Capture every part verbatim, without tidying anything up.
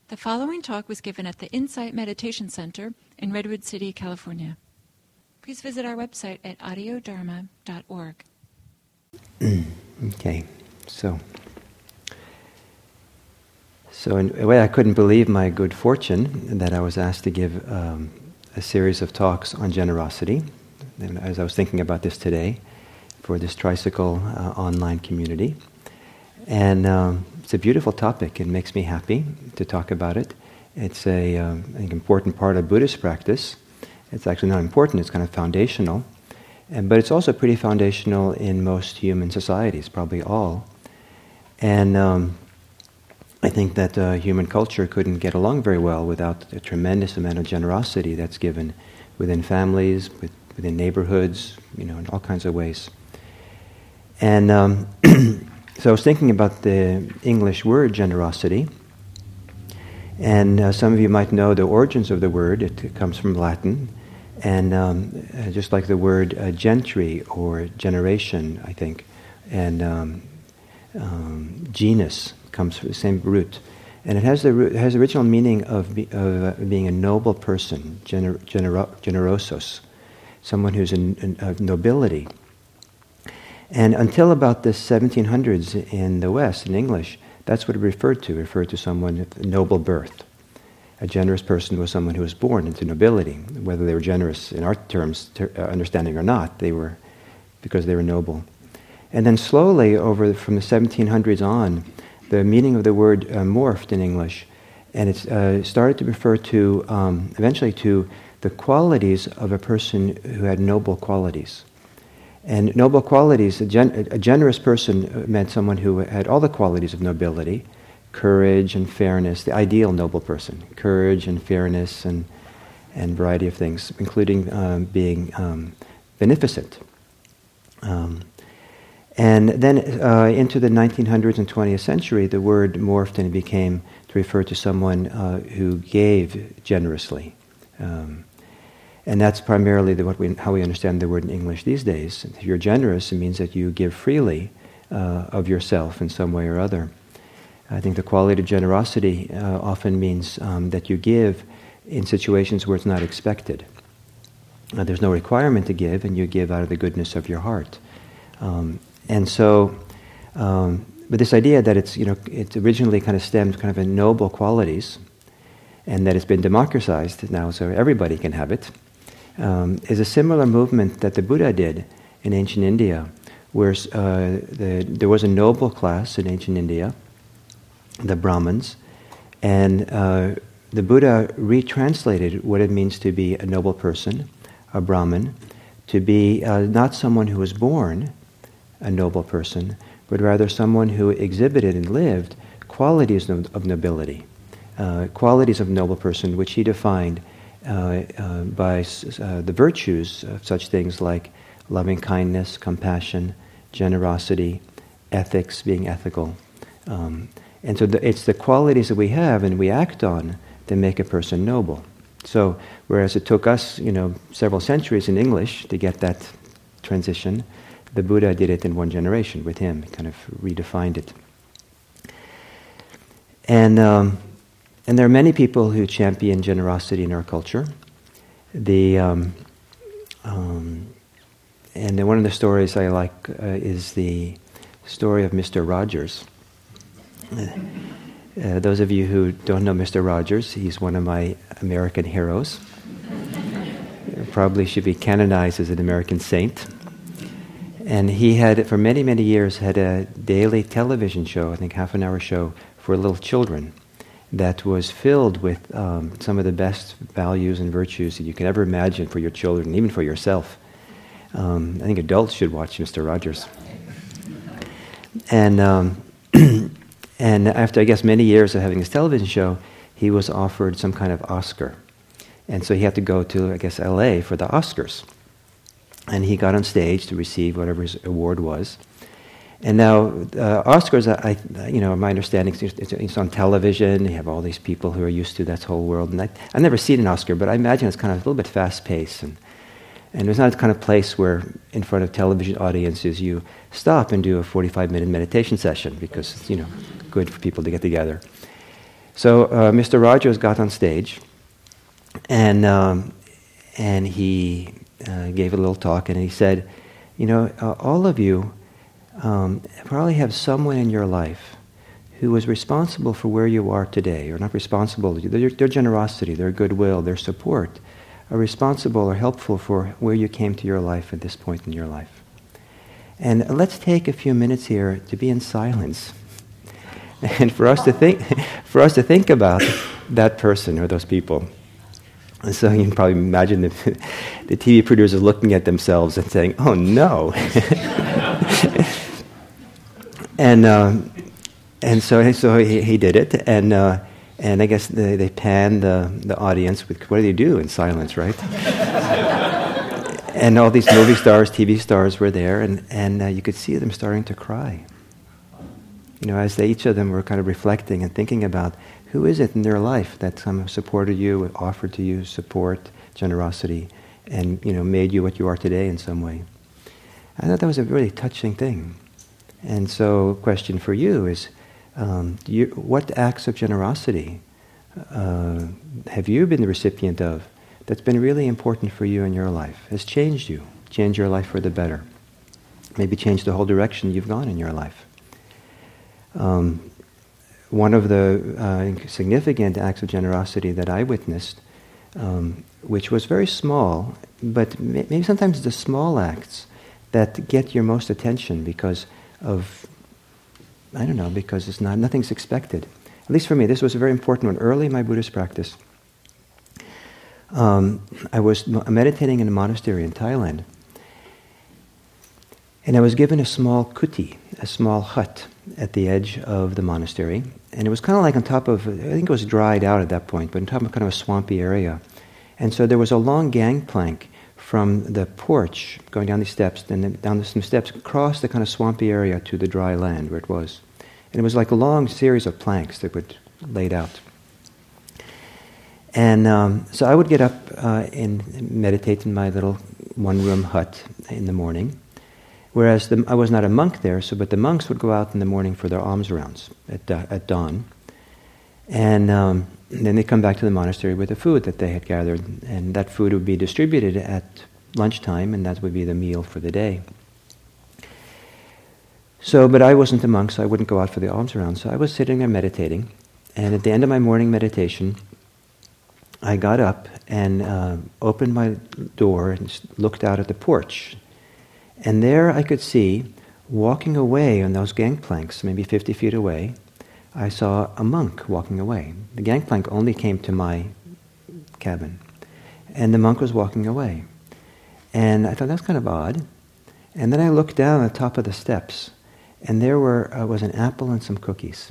The following talk was given at the Insight Meditation Center in Redwood City, California. Please visit our website at audio dharma dot org. Okay, so so in a way I couldn't believe my good fortune that I was asked to give um, a series of talks on generosity, and as I was thinking about this today for this tricycle uh, online community. And um, it's a beautiful topic. It makes me happy to talk about it. It's a, um, I think, important part of Buddhist practice. It's actually not important, it's kind of foundational. And, but it's also pretty foundational in most human societies, probably all. And um, I think that uh, human culture couldn't get along very well without a tremendous amount of generosity that's given within families, with, within neighborhoods, you know, in all kinds of ways. And um, so I was thinking about the English word generosity. And uh, some of you might know the origins of the word. It comes from Latin. And um, uh, just like the word uh, gentry or generation, I think, and um, um, genus comes from the same root. And it has the root, it has the original meaning of, be, of uh, being a noble person, gener, genero, generosos, someone who's in, of nobility. And until about the seventeen hundreds in the West, in English, that's what it referred to. It referred to someone of noble birth. A generous person was someone who was born into nobility. Whether they were generous in our terms, ter- uh, understanding or not, they were because they were noble. And then slowly, over from the seventeen hundreds on, the meaning of the word uh, morphed in English, and it uh, started to refer to, um, eventually to the qualities of a person who had noble qualities. And noble qualities, a, gen- a generous person meant someone who had all the qualities of nobility, courage and fairness, the ideal noble person, courage and fairness and and variety of things, including um, being um, beneficent. Um, and then uh, into the nineteen hundreds and twentieth century, the word morphed and it became to refer to someone uh, who gave generously. Um, And that's primarily the, what we, how we understand the word in English these days. If you're generous, it means that you give freely uh, of yourself in some way or other. I think the quality of generosity uh, often means um, that you give in situations where it's not expected. Uh, there's no requirement to give, and you give out of the goodness of your heart. Um, and so, um, but this idea that it's, you know, it's originally kind of stemmed kind of in noble qualities, and that it's been democratized now so everybody can have it. Um, is a similar movement that the Buddha did in ancient India, where uh, the, there was a noble class in ancient India, the Brahmins, and uh, the Buddha retranslated what it means to be a noble person, a Brahmin, to be uh, not someone who was born a noble person, but rather someone who exhibited and lived qualities of, of nobility, uh, qualities of noble person, which he defined Uh, uh, by uh, the virtues of such things like loving kindness, compassion, generosity, ethics, being ethical. Um, and so the, it's the qualities that we have and we act on that make a person noble. So whereas it took us, you know, several centuries in English to get that transition, the Buddha did it in one generation with him, kind of redefined it. And um, And there are many people who champion generosity in our culture. The um, um, and then one of the stories I like uh, is the story of Mister Rogers. Uh, uh, those of you who don't know Mister Rogers, he's one of my American heroes. Probably should be canonized as an American saint. And he had, for many, many years, had a daily television show, I think half an hour show, for little children, that was filled with um, some of the best values and virtues that you could ever imagine for your children, even for yourself. Um, I think adults should watch Mister Rogers. And um, and after, I guess, many years of having this television show, he was offered some kind of Oscar. And so he had to go to, I guess, L A for the Oscars. And he got on stage to receive whatever his award was. And now, uh, Oscars, I, you know, my understanding, it's, it's on television. You have all these people who are used to that whole world. And I, I've never seen an Oscar, but I imagine it's kind of a little bit fast-paced. And, and it's not the kind of place where, in front of television audiences, you stop and do a forty-five minute meditation session because it's, you know, good for people to get together. So uh, Mister Rogers got on stage, and um, and he uh, gave a little talk, and he said, you know, uh, all of you um, probably have someone in your life who was responsible for where you are today, or not responsible, their, their generosity, their goodwill, their support, are responsible or helpful for where you came to your life at this point in your life. And let's take a few minutes here to be in silence, and for us to think, for us to think about that person or those people. And so you can probably imagine the, the T V producers looking at themselves and saying, "Oh no!" and um, and so so he, he did it, and uh, and I guess they, they panned the the audience with, what do they do in silence, right? And all these movie stars, T V stars were there, and and uh, you could see them starting to cry. You know, as they, each of them were kind of reflecting and thinking about who is it in their life that kind of supported you, offered to you support, generosity, and, you know, made you what you are today in some way. I thought that was a really touching thing. And so, question for you is, um, do you, what acts of generosity uh, have you been the recipient of that's been really important for you in your life, has changed you, changed your life for the better, maybe changed the whole direction you've gone in your life? Um, one of the uh, significant acts of generosity that I witnessed, um, which was very small, but may- maybe sometimes the small acts that get your most attention because of, I don't know, because it's not, nothing's expected. At least for me, this was a very important one. Early in my Buddhist practice, um, I was meditating in a monastery in Thailand, and I was given a small kuti, a small hut at the edge of the monastery. And it was kind of like on top of, I think it was dried out at that point, but on top of kind of a swampy area. And so there was a long gangplank from the porch going down these steps, and then down some steps across the kind of swampy area to the dry land where it was. And it was like a long series of planks that were laid out. And um, so I would get up uh, and meditate in my little one-room hut in the morning. Whereas the, I was not a monk there, so but the monks would go out in the morning for their alms rounds at, uh, at dawn. And, um, and then they'd come back to the monastery with the food that they had gathered, and that food would be distributed at lunchtime, and that would be the meal for the day. So, but I wasn't a monk, so I wouldn't go out for the alms rounds. So I was sitting there meditating, and at the end of my morning meditation, I got up and uh, opened my door and looked out at the porch. And there I could see, walking away on those gangplanks, maybe fifty feet away, I saw a monk walking away. The gangplank only came to my cabin. And the monk was walking away. And I thought, that's kind of odd. And then I looked down at the top of the steps, and there were uh, was an apple and some cookies.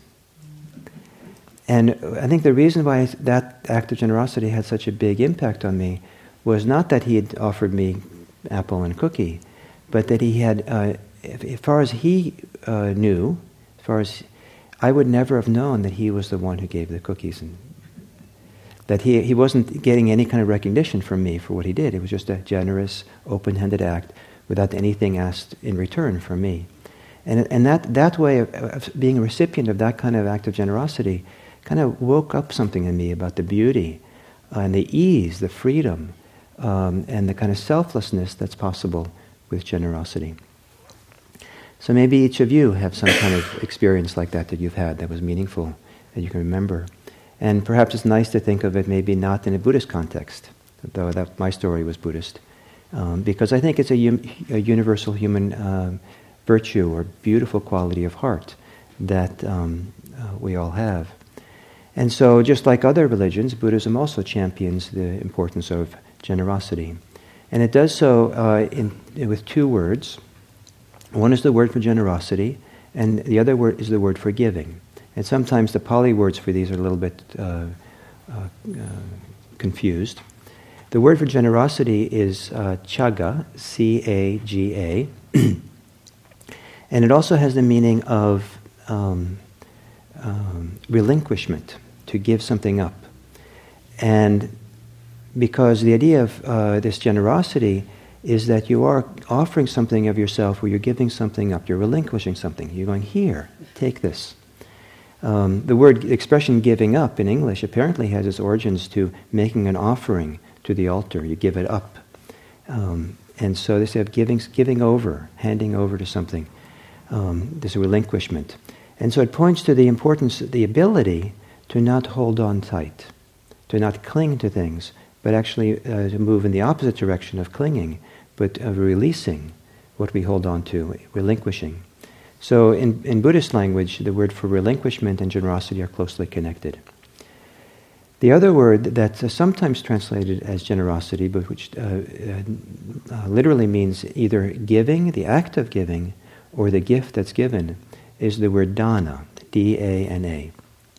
And I think the reason why that act of generosity had such a big impact on me was not that he had offered me apple and cookie, but that he had, uh, as far as he uh, knew, as far as I would never have known that he was the one who gave the cookies, and that he he wasn't getting any kind of recognition from me for what he did. It was just a generous, open-handed act without anything asked in return from me. And and that, that way of, of being a recipient of that kind of act of generosity kind of woke up something in me about the beauty uh, and the ease, the freedom, um, and the kind of selflessness that's possible with generosity. So maybe each of you have some kind of experience like that that you've had that was meaningful, that you can remember. And perhaps it's nice to think of it maybe not in a Buddhist context, though that my story was Buddhist, um, because I think it's a, um, a universal human uh, virtue or beautiful quality of heart that um, uh, we all have. And so just like other religions, Buddhism also champions the importance of generosity. And it does so uh, in, with two words. One is the word for generosity, and the other word is the word for giving. And sometimes the Pali words for these are a little bit uh, uh, uh, confused. The word for generosity is uh, chaga, C A G A. And it also has the meaning of um, um, relinquishment, to give something up. And because the idea of uh, this generosity is that you are offering something of yourself, where you're giving something up, you're relinquishing something. You're going, here, take this. Um, the word the expression giving up in English apparently has its origins to making an offering to the altar. You give it up. Um, and so this of giving, giving over, handing over to something. Um, there's a relinquishment. And so it points to the importance, the ability to not hold on tight, to not cling to things, but actually uh, to move in the opposite direction of clinging, but of releasing what we hold on to, relinquishing. So in, in Buddhist language, the word for relinquishment and generosity are closely connected. The other word that's uh, sometimes translated as generosity, but which uh, uh, uh, literally means either giving, the act of giving, or the gift that's given, is the word dana, D A N A.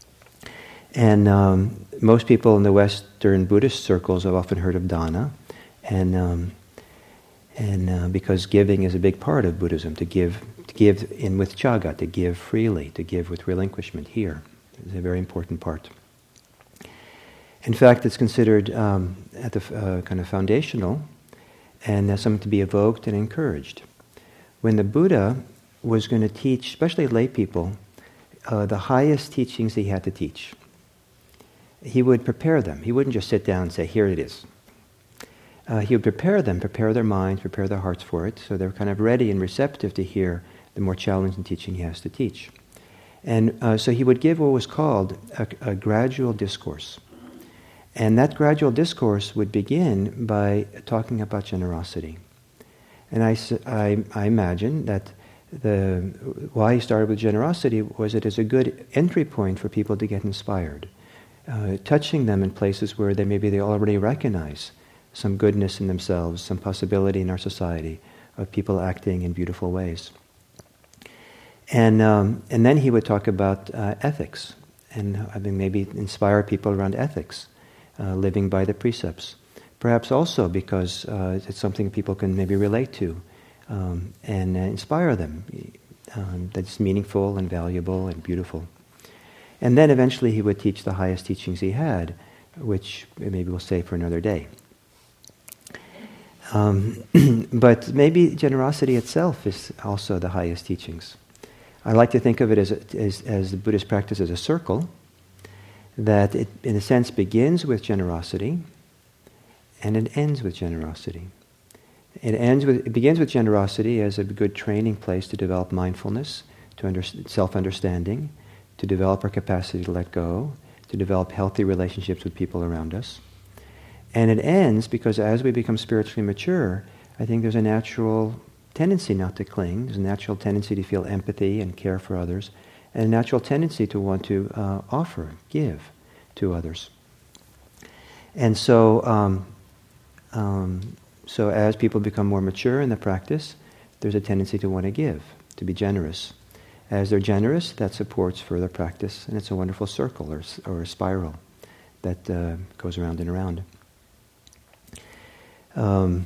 And um, most people in the Western Buddhist circles have often heard of dana, and um, and uh, because giving is a big part of Buddhism, to give, to give in with chaga, to give freely, to give with relinquishment here is a very important part. In fact, it's considered um, at the uh, kind of foundational and uh, something to be evoked and encouraged. When the Buddha was going to teach, especially lay people, uh, the highest teachings he had to teach, he would prepare them. He wouldn't just sit down and say, here it is. Uh, he would prepare them, prepare their minds, prepare their hearts for it, so they're kind of ready and receptive to hear the more challenging teaching he has to teach. And uh, so he would give what was called a, a gradual discourse. And that gradual discourse would begin by talking about generosity. And I, I, I imagine that the why he started with generosity was it is a good entry point for people to get inspired, uh, touching them in places where they maybe they already recognize some goodness in themselves, some possibility in our society of people acting in beautiful ways. And um, and then he would talk about uh, ethics, and I mean maybe inspire people around ethics, uh, living by the precepts. Perhaps also because uh, it's something people can maybe relate to, um, and uh, inspire them. Um, that's meaningful and valuable and beautiful. And then eventually he would teach the highest teachings he had, which maybe we'll say for another day. Um, but maybe generosity itself is also the highest teachings. I like to think of it as, a, as, as the Buddhist practice as a circle, that it, in a sense, begins with generosity, and it ends with generosity. It ends with, it begins with generosity as a good training place to develop mindfulness, to under, self-understanding, to develop our capacity to let go, to develop healthy relationships with people around us. And it ends because as we become spiritually mature, I think there's a natural tendency not to cling. There's a natural tendency to feel empathy and care for others, and a natural tendency to want to uh, offer, give to others. And so, um, um, so as people become more mature in the practice, there's a tendency to want to give, to be generous. As they're generous, that supports further practice, and it's a wonderful circle or, or a spiral that uh, goes around and around. Um,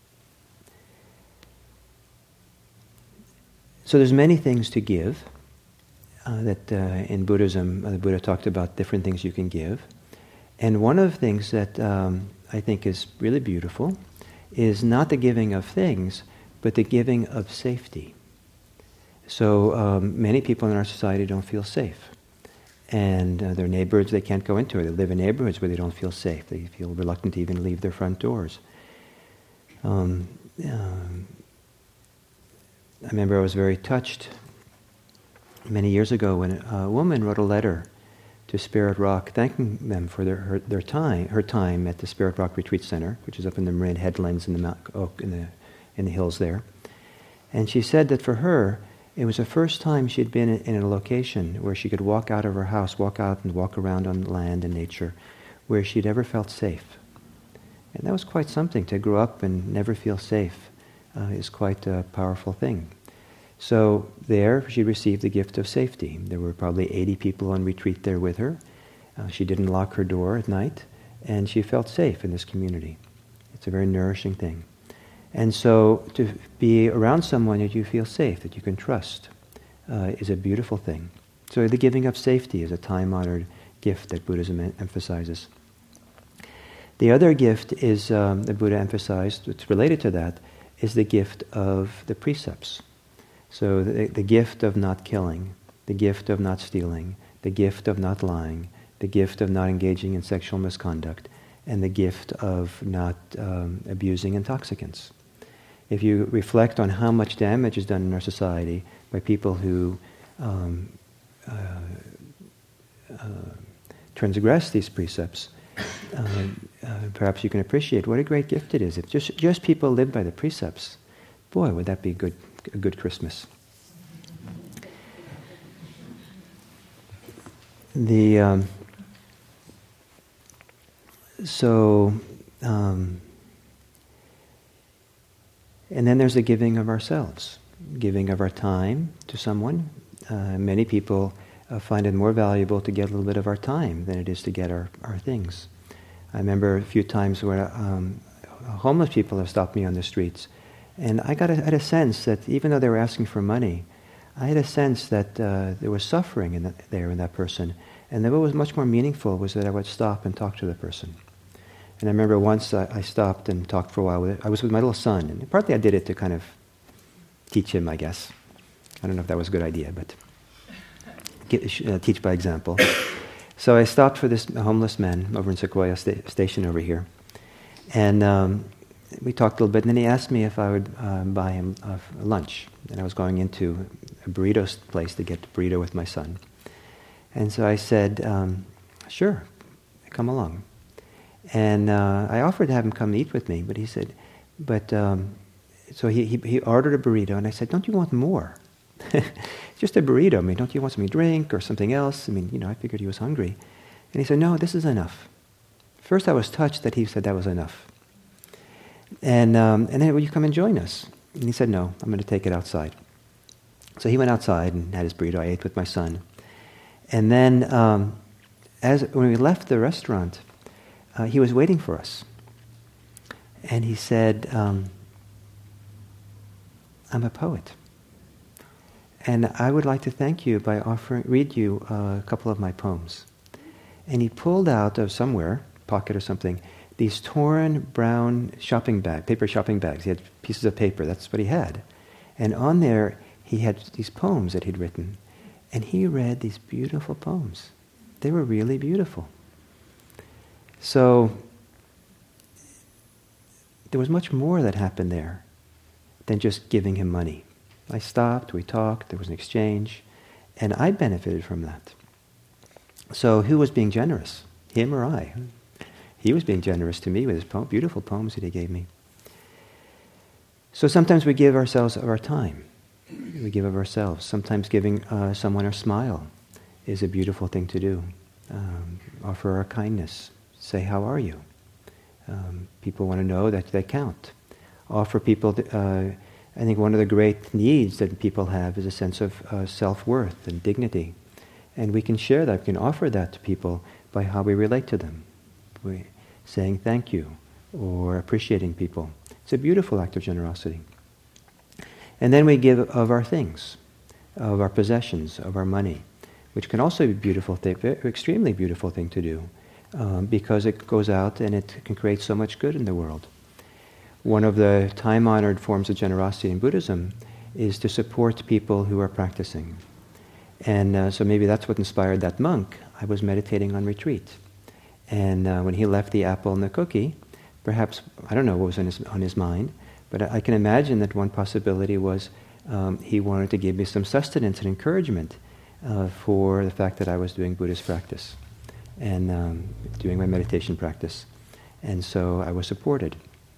so there's many things to give uh, that uh, in Buddhism, uh, the Buddha talked about different things you can give. And one of the things that um, I think is really beautiful is not the giving of things, but the giving of safety. So um, many people in our society don't feel safe. And uh, their neighborhoods, they can't go into it. They live in neighborhoods where they don't feel safe. They feel reluctant to even leave their front doors. Um, um, I remember I was very touched many years ago when a woman wrote a letter to Spirit Rock thanking them for their her, their time her time at the Spirit Rock Retreat Center, which is up in the Marin Headlands in the Mount Oak in the in the hills there. And she said that for her, it was the first time she'd been in, in a location where she could walk out of her house, walk out and walk around on land and nature, where she'd ever felt safe. And that was quite something. To grow up and never feel safe uh, is quite a powerful thing. So there she received the gift of safety. There were probably eighty people on retreat there with her. Uh, she didn't lock her door at night, and she felt safe in this community. It's a very nourishing thing. And so to be around someone that you feel safe, that you can trust, uh, is a beautiful thing. So the giving of safety is a time-honored gift that Buddhism em- emphasizes. The other gift is, um, the Buddha emphasized, it's related to that, is the gift of the precepts. So the, the gift of not killing, the gift of not stealing, the gift of not lying, the gift of not engaging in sexual misconduct, and the gift of not um, abusing intoxicants. If you reflect on how much damage is done in our society by people who um, uh, uh, transgress these precepts, uh, uh, perhaps you can appreciate what a great gift it is. If just just people live by the precepts, boy, would that be good, a good Christmas. The um, so. Um, And then there's the giving of ourselves, giving of our time to someone. Uh, many people uh, find it more valuable to get a little bit of our time than it is to get our, our things. I remember a few times where um, homeless people have stopped me on the streets, and I got a, had a sense that even though they were asking for money, I had a sense that uh, there was suffering in the, there in that person, and that what was much more meaningful was that I would stop and talk to the person. And I remember once I, I stopped and talked for a while with it. I was with my little son, and partly I did it to kind of teach him, I guess. I don't know if that was a good idea, but get, uh, teach by example. So I stopped for this homeless man over in Sequoia sta- Station over here, and um, we talked a little bit, and then he asked me if I would uh, buy him uh, lunch. And I was going into a burrito place to get a burrito with my son. And so I said, um, sure, come along. And uh, I offered to have him come eat with me, but he said, but, um, so he, he he ordered a burrito, and I said, don't you want more? Just a burrito. I mean, don't you want something to drink or something else? I mean, you know, I figured he was hungry. And he said, no, this is enough. First I was touched that he said that was enough. And um, and then, will you come and join us? And he said, no, I'm going to take it outside. So he went outside and had his burrito. I ate with my son. And then um, as when we left the restaurant, Uh, he was waiting for us. And he said, um, I'm a poet. And I would like to thank you by offering, read you uh, a couple of my poems. And he pulled out of somewhere, pocket or something, these torn brown shopping bag, paper shopping bags. He had pieces of paper, that's what he had. And on there, he had these poems that he'd written. And he read these beautiful poems. They were really beautiful. So there was much more that happened there than just giving him money. I stopped, we talked, there was an exchange, and I benefited from that. So who was being generous? Him or I? He was being generous to me with his po- beautiful poems that he gave me. So sometimes we give ourselves of our time. We give of ourselves. Sometimes giving uh, someone a smile is a beautiful thing to do. Um, offer our kindness. Say, how are you? Um, people want to know that they count. Offer people, th- uh, I think one of the great needs that people have is a sense of uh, self-worth and dignity. And we can share that, we can offer that to people by how we relate to them. We, saying thank you or appreciating people. It's a beautiful act of generosity. And then we give of our things, of our possessions, of our money, which can also be a beautiful thing, extremely beautiful thing to do, um, because it goes out and it can create so much good in the world. One of the time-honored forms of generosity in Buddhism is to support people who are practicing. And uh, so maybe that's what inspired that monk. I was meditating on retreat. And uh, when he left the apple and the cookie, perhaps, I don't know what was on his, on his mind, but I, I can imagine that one possibility was um, he wanted to give me some sustenance and encouragement uh, for the fact that I was doing Buddhist practice and um, doing my meditation practice. And so I was supported.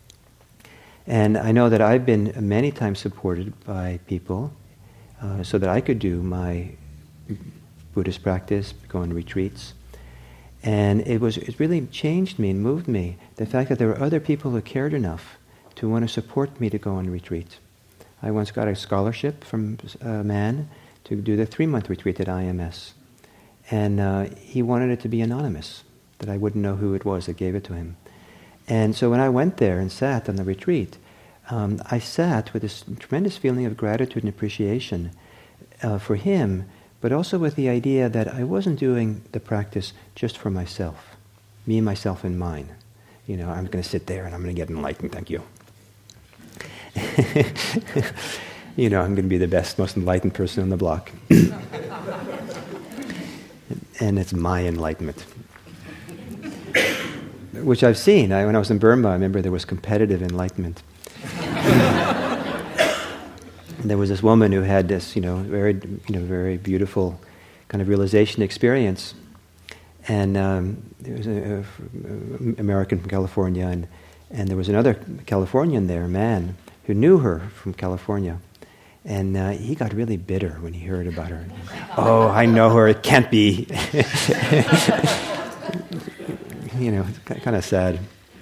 And I know that I've been many times supported by people uh, so that I could do my Buddhist practice, go on retreats. And it was it really changed me and moved me, the fact that there were other people who cared enough to want to support me to go on retreat. I once got a scholarship from a man to do the three-month retreat at I M S. And uh, he wanted it to be anonymous, that I wouldn't know who it was that gave it to him. And so when I went there and sat on the retreat, um, I sat with this tremendous feeling of gratitude and appreciation uh, for him, but also with the idea that I wasn't doing the practice just for myself, me, myself, and mine. You know, I'm going to sit there and I'm going to get enlightened, thank you. You know, I'm going to be the best, most enlightened person on the block. and it's my enlightenment. Which I've seen. I, when I was in Burma, I remember there was competitive enlightenment. There was this woman who had this, you know, very, you know, very beautiful kind of realization experience, and um, there was an American from California, and and there was another Californian there, a man who knew her from California, and uh, he got really bitter when he heard about her. Oh, I know her. It can't be. You know, it's kind of sad.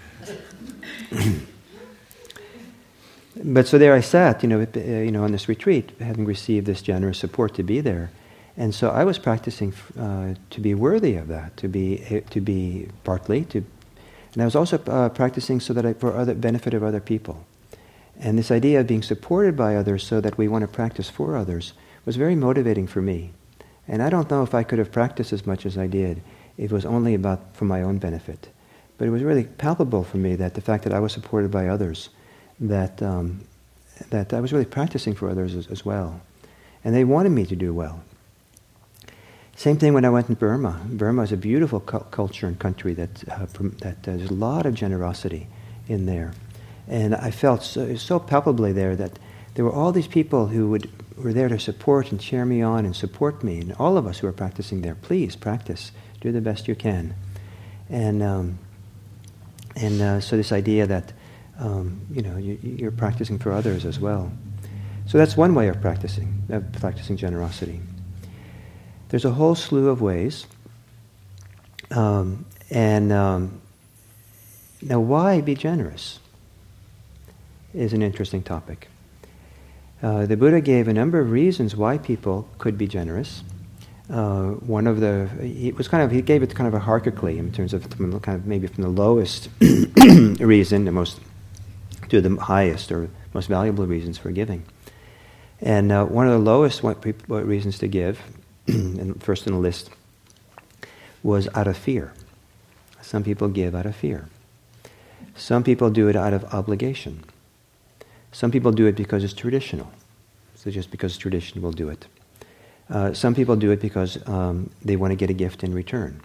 But so there I sat, you know, uh, you know, on this retreat, having received this generous support to be there, and so I was practicing uh, to be worthy of that, to be uh, to be partly to, and I was also uh, practicing so that I, for other benefit of other people, and this idea of being supported by others, so that we want to practice for others, was very motivating for me, and I don't know if I could have practiced as much as I did. It was only about for my own benefit, but it was really palpable for me that the fact that I was supported by others, that um, that I was really practicing for others as, as well. And they wanted me to do well. Same thing when I went in Burma. Burma is a beautiful cu- culture and country that, uh, prom- that uh, there's a lot of generosity in there. And I felt so, so palpably there that there were all these people who would were there to support and cheer me on and support me. And all of us who are practicing there, please practice. Do the best you can. And um, and uh, so this idea that Um, you know, you, you're practicing for others as well. So that's one way of practicing, of practicing generosity. There's a whole slew of ways. Um, and um, now why be generous is an interesting topic. Uh, the Buddha gave a number of reasons why people could be generous. Uh, one of the, it was kind of, he gave it kind of a hierarchy in terms of kind of maybe from the lowest reason, the most to the highest or most valuable reasons for giving. And uh, one of the lowest reasons to give, and first in the list, was out of fear. Some people give out of fear. Some people do it out of obligation. Some people do it because it's traditional. So just because tradition will do it. Uh, some people do it because um, they want to get a gift in return.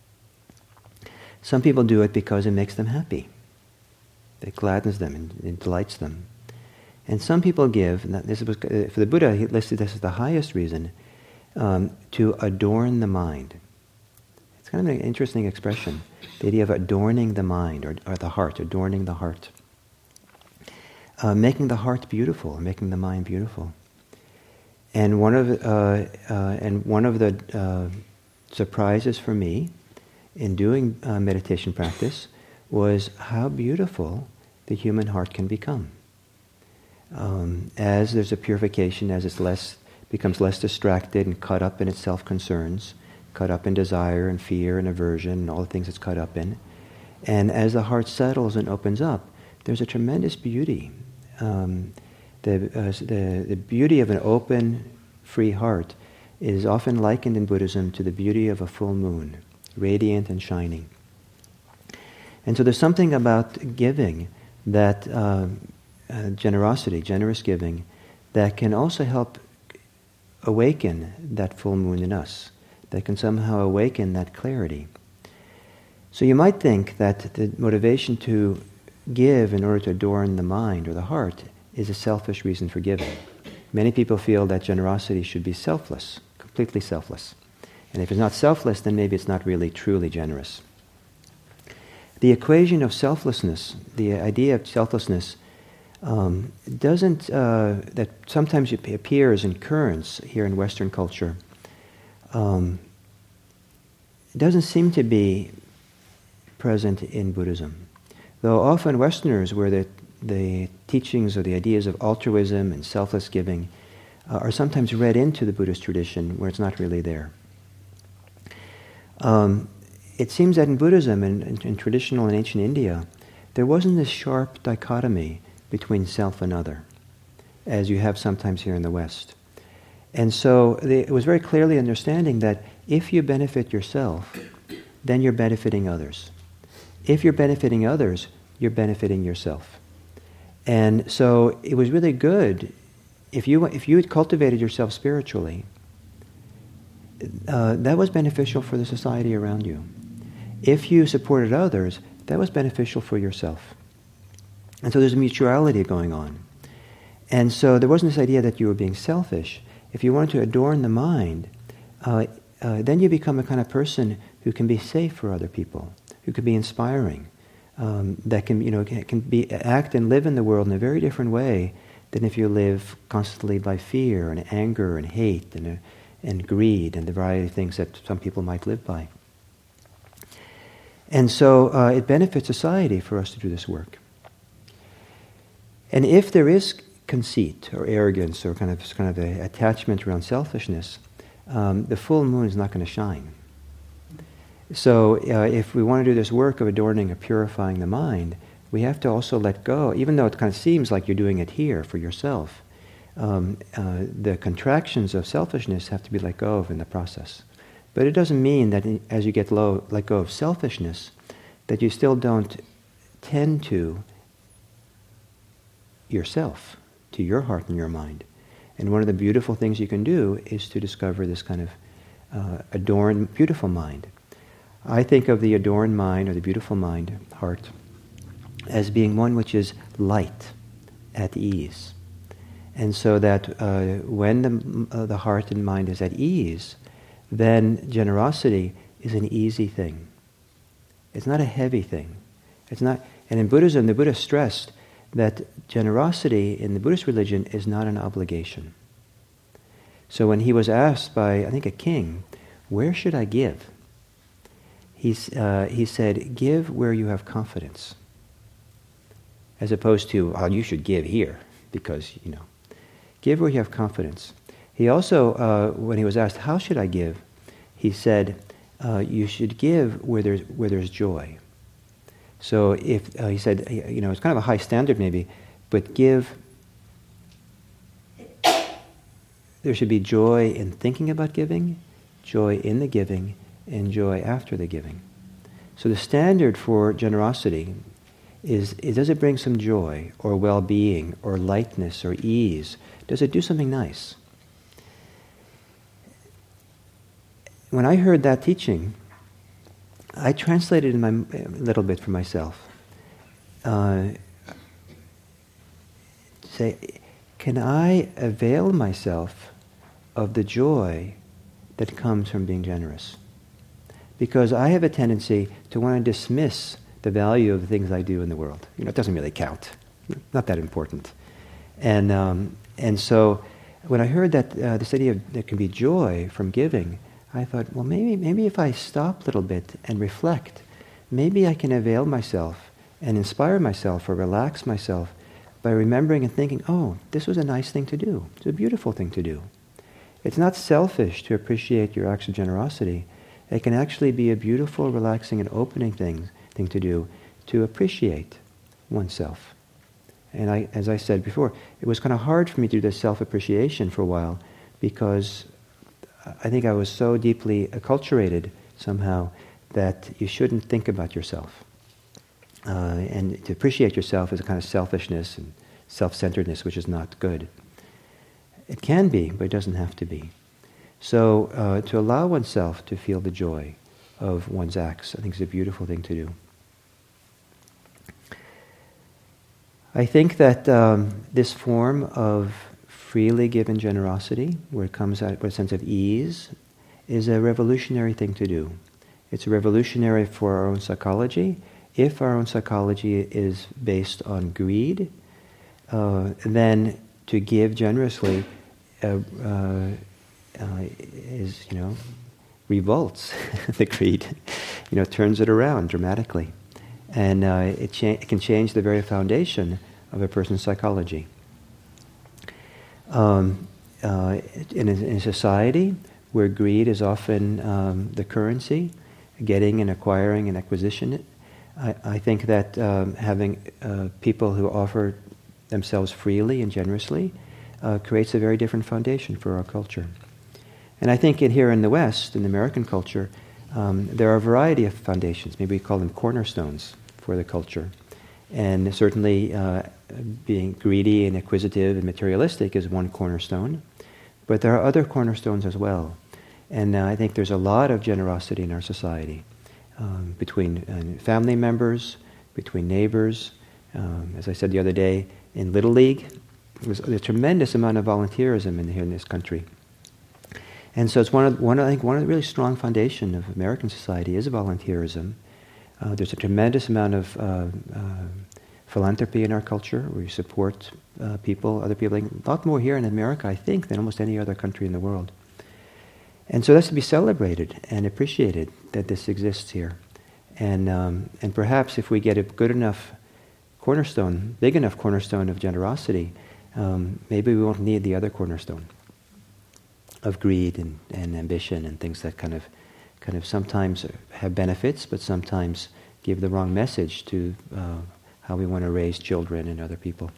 Some people do it because it makes them happy. It gladdens them and it delights them. And some people give, and this was, uh, for the Buddha, he listed this as the highest reason, um, to adorn the mind. It's kind of an interesting expression, the idea of adorning the mind, or, or the heart, adorning the heart. Uh, making the heart beautiful, making the mind beautiful. And one of, uh, uh, and one of the uh, surprises for me in doing uh, meditation practice was how beautiful the human heart can become. Um, as there's a purification, as it less becomes less distracted and caught up in its self-concerns, caught up in desire and fear and aversion and all the things it's caught up in, and as the heart settles and opens up, there's a tremendous beauty. Um, the, uh, the the beauty of an open, free heart is often likened in Buddhism to the beauty of a full moon, radiant and shining. And so there's something about giving, that uh, uh, generosity, generous giving, that can also help awaken that full moon in us, that can somehow awaken that clarity. So you might think that the motivation to give in order to adorn the mind or the heart is a selfish reason for giving. Many people feel that generosity should be selfless, completely selfless. And if it's not selfless, then maybe it's not really truly generous. The equation of selflessness, the idea of selflessness, um, doesn't, uh, that sometimes it appears in currents here in Western culture, um, doesn't seem to be present in Buddhism. Though often Westerners, where the, the teachings or the ideas of altruism and selfless giving uh, are sometimes read into the Buddhist tradition where it's not really there. Um, It seems that in Buddhism and in, in traditional and ancient India, there wasn't this sharp dichotomy between self and other, as you have sometimes here in the West. And so they, it was very clearly understanding that if you benefit yourself, then you're benefiting others. If you're benefiting others, you're benefiting yourself. And so it was really good if you if you had cultivated yourself spiritually, uh, that was beneficial for the society around you. If you supported others, that was beneficial for yourself. And so there's a mutuality going on. And so there wasn't this idea that you were being selfish. If you wanted to adorn the mind, uh, uh, then you become a kind of person who can be safe for other people, who can be inspiring, um, that can, you know, can, can be act and live in the world in a very different way than if you live constantly by fear and anger and hate and, uh, and greed and the variety of things that some people might live by. And so uh, it benefits society for us to do this work. And if there is conceit or arrogance or kind of kind of a attachment around selfishness, um, the full moon is not going to shine. So uh, if we want to do this work of adorning or purifying the mind, we have to also let go, even though it kind of seems like you're doing it here for yourself. Um, uh, the contractions of selfishness have to be let go of in the process. But it doesn't mean that as you get low, let go of selfishness, that you still don't tend to yourself, to your heart and your mind. And one of the beautiful things you can do is to discover this kind of uh, adorned, beautiful mind. I think of the adorned mind, or the beautiful mind, heart, as being one which is light, at ease. And so that uh, when the, uh, the heart and mind is at ease, then generosity is an easy thing. It's not a heavy thing. It's not. And in Buddhism, the Buddha stressed that generosity in the Buddhist religion is not an obligation. So when he was asked by, I think, a king, where should I give? He's, uh, he said, give where you have confidence. As opposed to, oh, you should give here, because, you know. Give where you have confidence. He also, uh, when he was asked, how should I give? He said, uh, you should give where there's, where there's joy. So if, uh, he said, you know, it's kind of a high standard maybe, but give, there should be joy in thinking about giving, joy in the giving, and joy after the giving. So the standard for generosity is, is does it bring some joy or well-being or lightness or ease? Does it do something nice? When I heard that teaching, I translated in my, a little bit for myself. Uh, say, can I avail myself of the joy that comes from being generous? Because I have a tendency to want to dismiss the value of the things I do in the world. You know, it doesn't really count. Not that important. And um, and so when I heard that uh, this idea of there can be joy from giving, I thought, well, maybe maybe if I stop a little bit and reflect, maybe I can avail myself and inspire myself or relax myself by remembering and thinking, oh, this was a nice thing to do. It's a beautiful thing to do. It's not selfish to appreciate your acts of generosity. It can actually be a beautiful, relaxing, and opening thing, thing to do, to appreciate oneself. And I, as I said before, it was kind of hard for me to do this self-appreciation for a while because I think I was so deeply acculturated somehow that you shouldn't think about yourself. Uh, and to appreciate yourself is a kind of selfishness and self-centeredness, which is not good. It can be, but it doesn't have to be. So uh, to allow oneself to feel the joy of one's acts, I think is a beautiful thing to do. I think that um, this form of freely given generosity, where it comes out with a sense of ease, is a revolutionary thing to do. It's revolutionary for our own psychology. If our own psychology is based on greed, uh, then to give generously uh, uh, uh, is, you know, revolts the greed. You know, turns it around dramatically. And uh, it, cha- it can change the very foundation of a person's psychology. Um, uh, in, a, in a society where greed is often um, the currency, getting and acquiring and acquisition, I, I think that um, having uh, people who offer themselves freely and generously uh, creates a very different foundation for our culture. And I think in, here in the West, in the American culture, um, there are a variety of foundations. Maybe we call them cornerstones for the culture. And certainly uh, being greedy and acquisitive and materialistic is one cornerstone. But there are other cornerstones as well. And uh, I think there's a lot of generosity in our society, um, between uh, family members, between neighbors. Um, as I said the other day, in Little League, there's a tremendous amount of volunteerism in here in this country. And so it's one of, one, I think one of the really strong foundation of American society is volunteerism. Uh, there's a tremendous amount of uh, uh, philanthropy in our culture. We support uh, people, other people. Like, a lot more here in America, I think, than almost any other country in the world. And so that's to be celebrated and appreciated that this exists here. And um, and perhaps if we get a good enough cornerstone, big enough cornerstone of generosity, um, maybe we won't need the other cornerstone of greed and, and ambition and things that kind of kind of sometimes have benefits, but sometimes give the wrong message to uh, how we want to raise children and other people.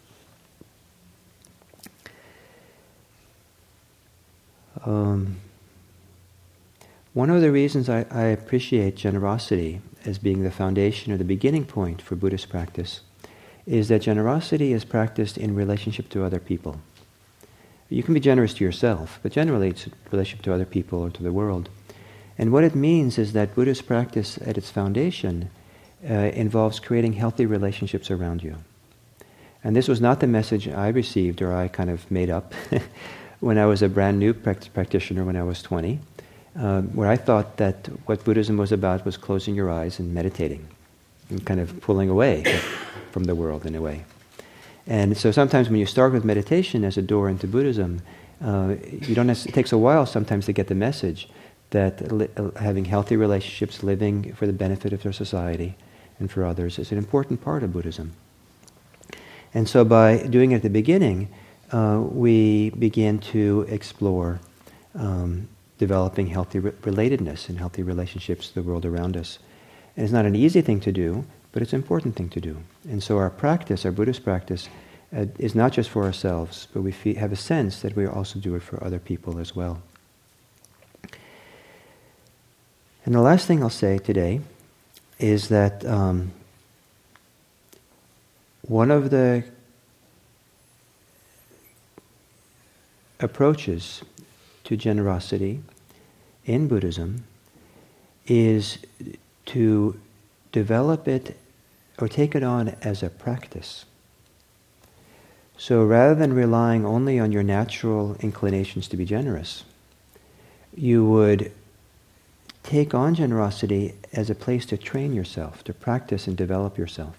Um, one of the reasons I, I appreciate generosity as being the foundation or the beginning point for Buddhist practice is that generosity is practiced in relationship to other people. You can be generous to yourself, but generally it's in relationship to other people or to the world. And what it means is that Buddhist practice at its foundation uh, involves creating healthy relationships around you. And this was not the message I received or I kind of made up when I was a brand new pract- practitioner when I was twenty, uh, where I thought that what Buddhism was about was closing your eyes and meditating and kind of pulling away from the world in a way. And so sometimes when you start with meditation as a door into Buddhism, uh, you don't necessarily, it takes a while sometimes to get the message that li- having healthy relationships, living for the benefit of your society and for others is an important part of Buddhism. And so by doing it at the beginning, uh, we begin to explore um, developing healthy re- relatedness and healthy relationships to the world around us. And it's not an easy thing to do, but it's an important thing to do. And so our practice, our Buddhist practice, uh, is not just for ourselves, but we fe- have a sense that we also do it for other people as well. And the last thing I'll say today is that um, one of the approaches to generosity in Buddhism is to develop it or take it on as a practice. So rather than relying only on your natural inclinations to be generous, you would take on generosity as a place to train yourself, to practice and develop yourself.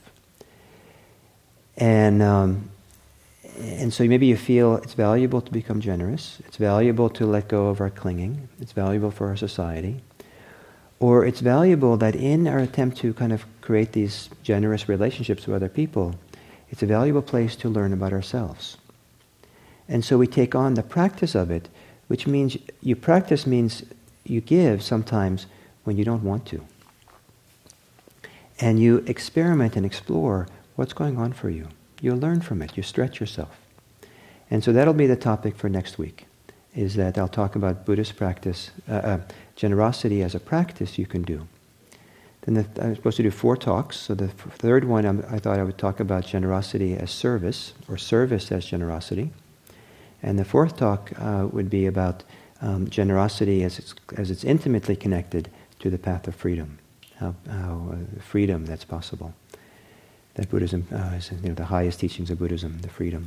And um, and so maybe you feel it's valuable to become generous, it's valuable to let go of our clinging, it's valuable for our society, or it's valuable that in our attempt to kind of create these generous relationships with other people, it's a valuable place to learn about ourselves. And so we take on the practice of it, which means you practice means you give sometimes when you don't want to. And you experiment and explore what's going on for you. You learn from it. You stretch yourself. And so that'll be the topic for next week, is that I'll talk about Buddhist practice, uh, uh, generosity as a practice you can do. Then the, I'm supposed to do four talks. So the f- third one, I'm, I thought I would talk about generosity as service, or service as generosity. And the fourth talk uh, would be about um, generosity as it's, as it's intimately connected to the path of freedom, how, how uh, freedom that's possible. That Buddhism uh, is, you know, the highest teachings of Buddhism, the freedom.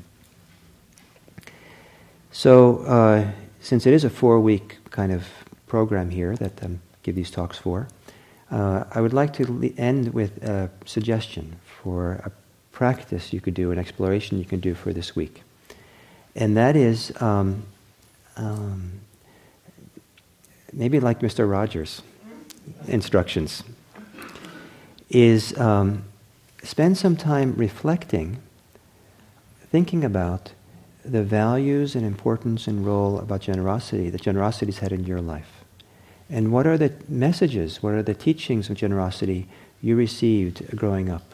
So, uh, since it is a four-week kind of program here that I um, give these talks for, uh, I would like to le- end with a suggestion for a practice you could do, an exploration you can do for this week. And that is um, um, maybe like Mister Rogers' instructions, is um, spend some time reflecting, thinking about the values and importance and role about generosity that generosity's had in your life. And what are the messages, what are the teachings of generosity you received growing up?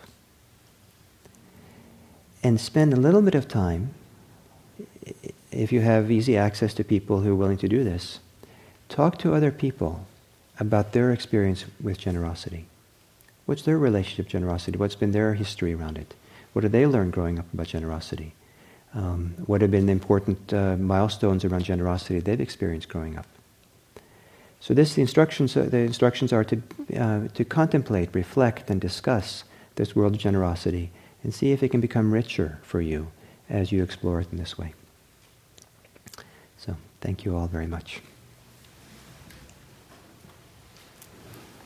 And spend a little bit of time, if you have easy access to people who are willing to do this, talk to other people about their experience with generosity. What's their relationship to generosity? What's been their history around it? What did they learn growing up about generosity? Um, what have been the important uh, milestones around generosity they've experienced growing up? So this the instructions. The instructions are to uh, to contemplate, reflect, and discuss this world of generosity, and see if it can become richer for you as you explore it in this way. So thank you all very much.